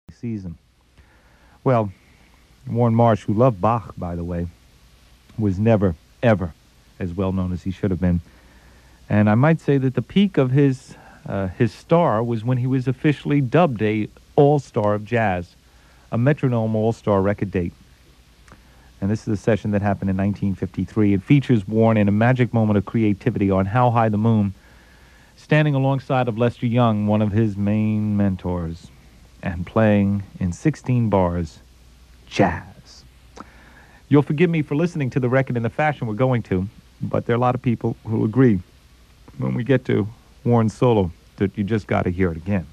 season. Well, Warren Marsh, who loved Bach, by the way, was never, ever as well known as he should have been. And I might say that the peak of his star was when he was officially dubbed a all-star of jazz, a Metronome all-star record date. And this is a session that happened in 1953. It features Warren in a magic moment of creativity on How High the Moon, standing alongside of Lester Young, one of his main mentors, and playing in 16 bars jazz. You'll forgive me for listening to the record in the fashion we're going to, but there are a lot of people who agree when we get to Warren's solo that you just got to hear it again.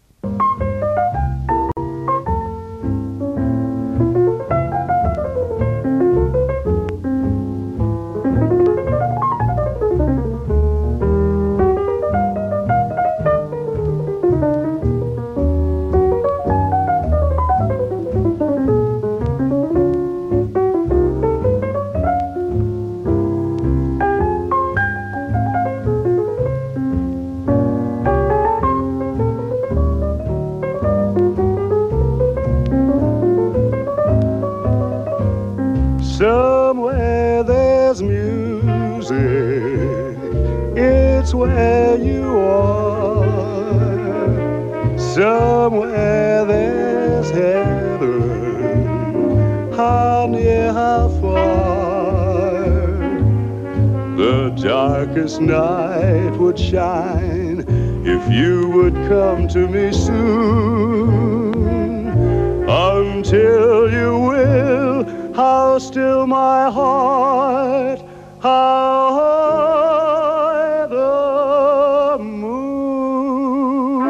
Somewhere there's music, it's where you are. Somewhere there's heaven, how near, how far. The darkest night would shine if you would come to me soon. Until you will, how still my heart, how high the moon.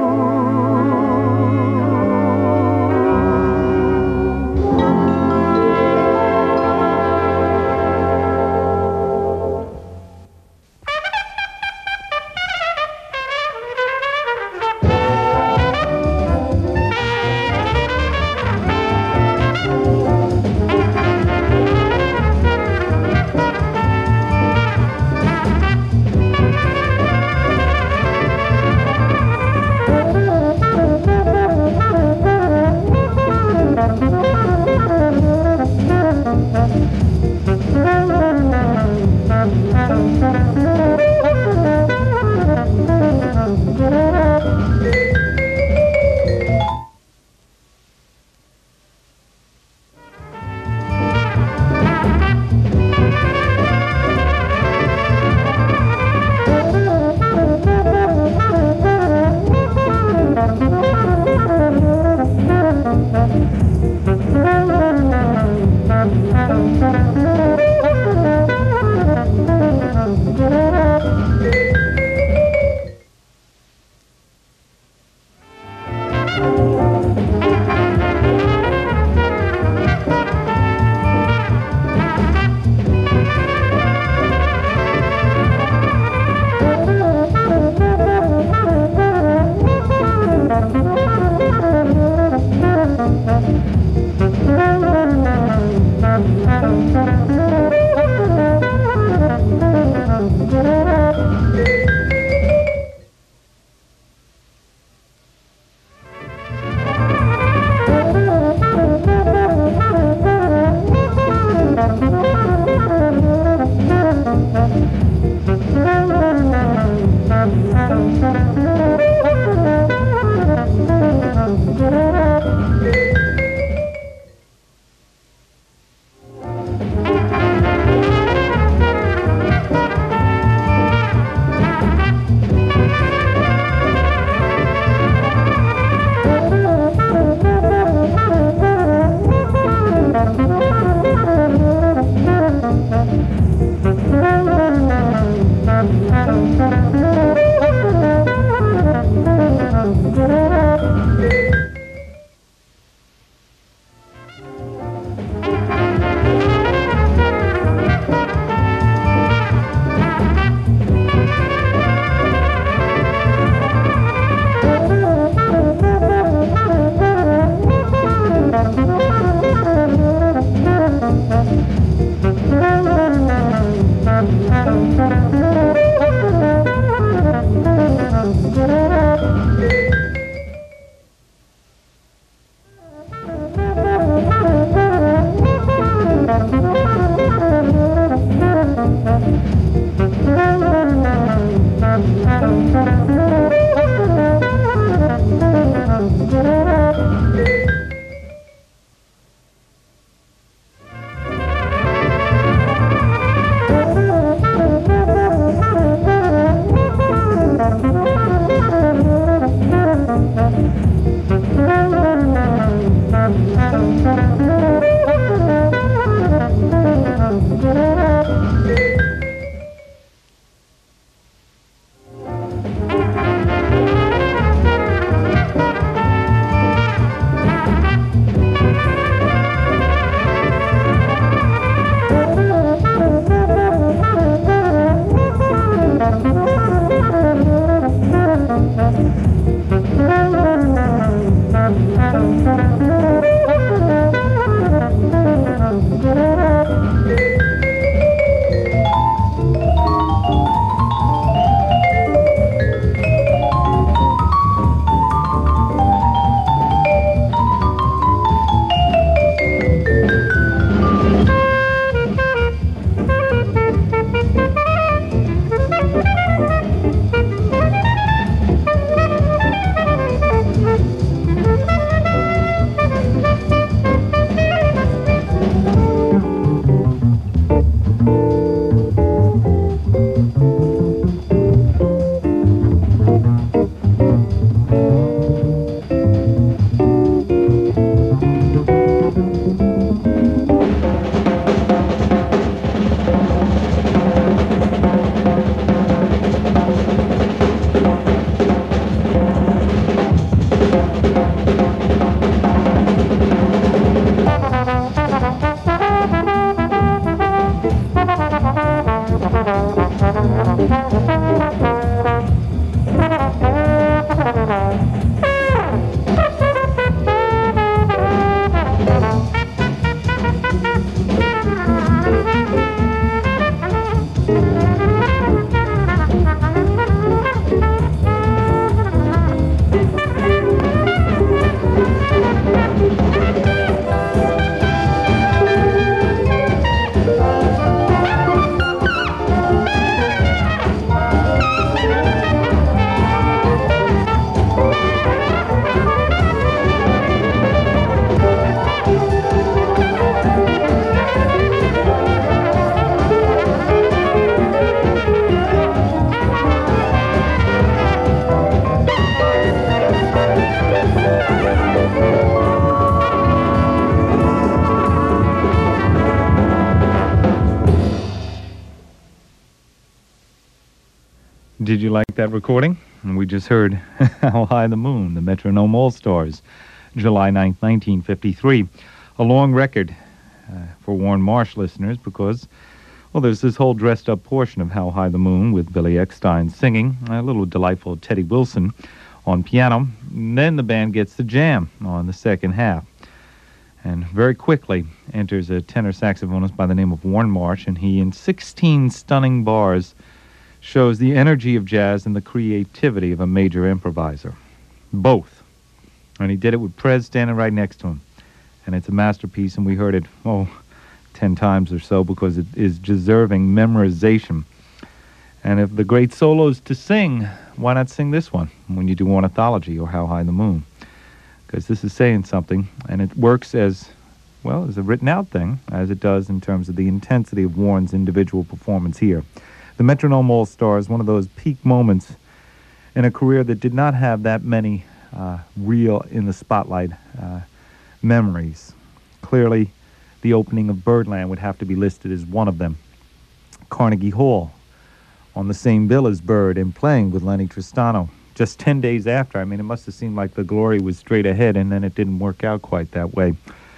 Did you like that recording? And we just heard How High the Moon, the Metronome All-Stars, July 9th, 1953. A long record for Warren Marsh listeners because, well, there's this whole dressed-up portion of How High the Moon with Billy Eckstine singing, a little delightful Teddy Wilson on piano. And then the band gets the jam on the second half. And very quickly enters a tenor saxophonist by the name of Warren Marsh, and he, in 16 stunning bars, shows the energy of jazz and the creativity of a major improviser. Both. And he did it with Prez standing right next to him. And it's a masterpiece, and we heard it, 10 times or so, because it is deserving memorization. And if the great solos to sing, why not sing this one when you do Ornithology or How High the Moon? Because this is saying something, and it works as a written-out thing, as it does in terms of the intensity of Warren's individual performance here. The Metronome All-Stars, one of those peak moments in a career that did not have that many real in-the-spotlight memories. Clearly, the opening of Birdland would have to be listed as one of them. Carnegie Hall, on the same bill as Bird, and playing with Lenny Tristano. Just 10 days after. I mean, it must have seemed like the glory was straight ahead, and then it didn't work out quite that way.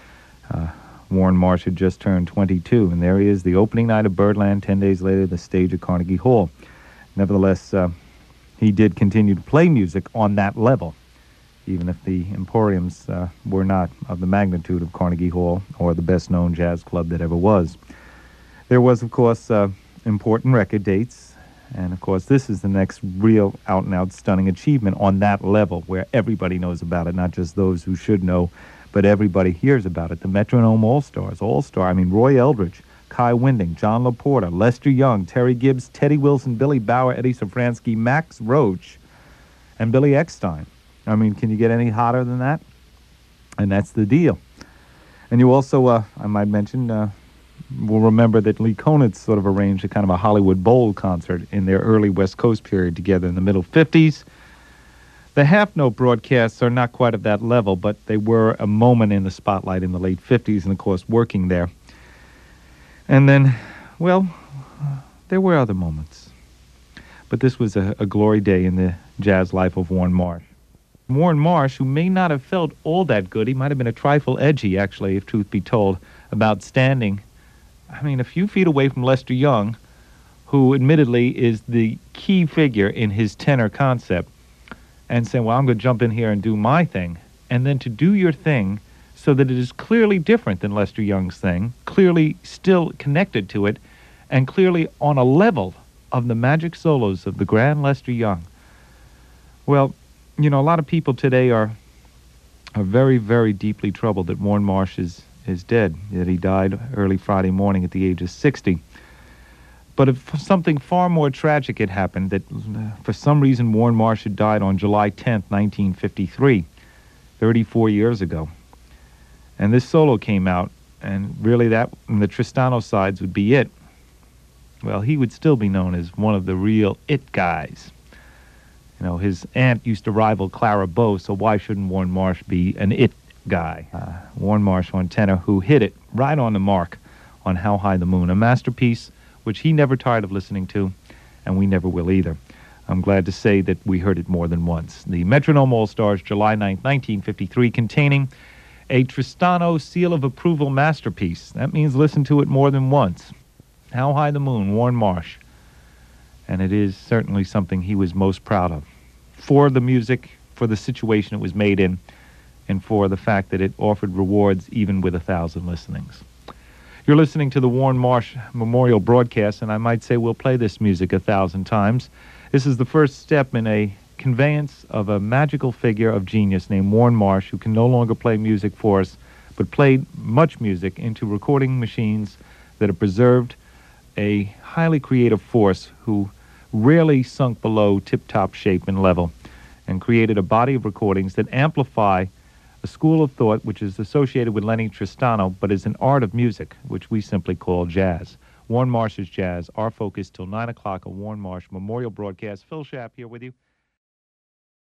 Warren Marsh had just turned 22, and there he is, the opening night of Birdland, 10 days later, the stage at Carnegie Hall. Nevertheless, he did continue to play music on that level, even if the Emporiums were not of the magnitude of Carnegie Hall or the best-known jazz club that ever was. There was, of course, important record dates. And, of course, this is the next real out-and-out stunning achievement on that level where everybody knows about it, not just those who should know, but everybody hears about it. The Metronome All-Stars, Roy Eldridge, Kai Winding, John LaPorta, Lester Young, Terry Gibbs, Teddy Wilson, Billy Bauer, Eddie Safransky, Max Roach, and Billy Eckstine. I mean, can you get any hotter than that? And that's the deal. And you also, I might mention, will remember that Lee Konitz sort of arranged a kind of a Hollywood Bowl concert in their early West Coast period together in the middle 50s. The half-note broadcasts are not quite at that level, but they were a moment in the spotlight in the late 50s and, of course, working there. And then, there were other moments. But this was a glory day in the jazz life of Warren Marsh. Warren Marsh, who may not have felt all that good, he might have been a trifle edgy, actually, if truth be told, about standing a few feet away from Lester Young, who admittedly is the key figure in his tenor concept, and saying, well, I'm going to jump in here and do my thing. And then to do your thing so that it is clearly different than Lester Young's thing, clearly still connected to it, and clearly on a level of the magic solos of the grand Lester Young. Well, a lot of people today are very, very deeply troubled that Warren Marsh is dead, that he died early Friday morning at the age of 60. But if something far more tragic had happened, that for some reason Warren Marsh had died on July 10th, 1953, 34 years ago. And this solo came out, and really that, and the Tristano sides would be it. Well, he would still be known as one of the real it guys. His aunt used to rival Clara Bow, so why shouldn't Warren Marsh be an it guy? Warren Marsh on tenor, who hit it right on the mark on How High the Moon, a masterpiece which he never tired of listening to, and we never will either. I'm glad to say that we heard it more than once. The Metronome All-Stars, July 9th, 1953, containing a Tristano seal of approval masterpiece. That means listen to it more than once. How High the Moon, Warren Marsh. And it is certainly something he was most proud of. For the music, for the situation it was made in, and for the fact that it offered rewards even with 1,000 listenings. You're listening to the Warren Marsh Memorial Broadcast, and I might say we'll play this music 1,000 times. This is the first step in a conveyance of a magical figure of genius named Warren Marsh, who can no longer play music for us, but played much music into recording machines that have preserved a highly creative force who rarely sunk below tip-top shape and level, and created a body of recordings that amplify a school of thought which is associated with Lenny Tristano, but is an art of music, which we simply call jazz. Warren Marsh's Jazz, our focus till 9 o'clock, a Warren Marsh Memorial Broadcast. Phil Schaap here with you.